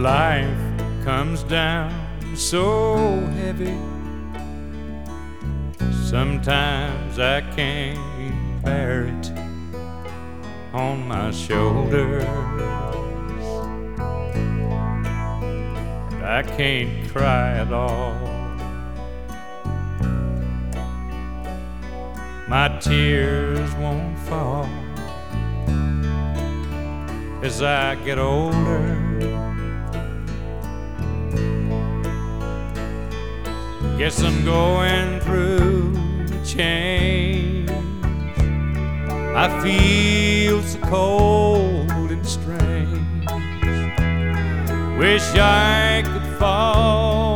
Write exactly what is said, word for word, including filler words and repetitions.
life comes down so heavy, sometimes I can't bear it on my shoulders. I can't cry at all. My tears won't fall as I get older. Guess I'm going through a change. I feel so cold and strange. Wish I could fall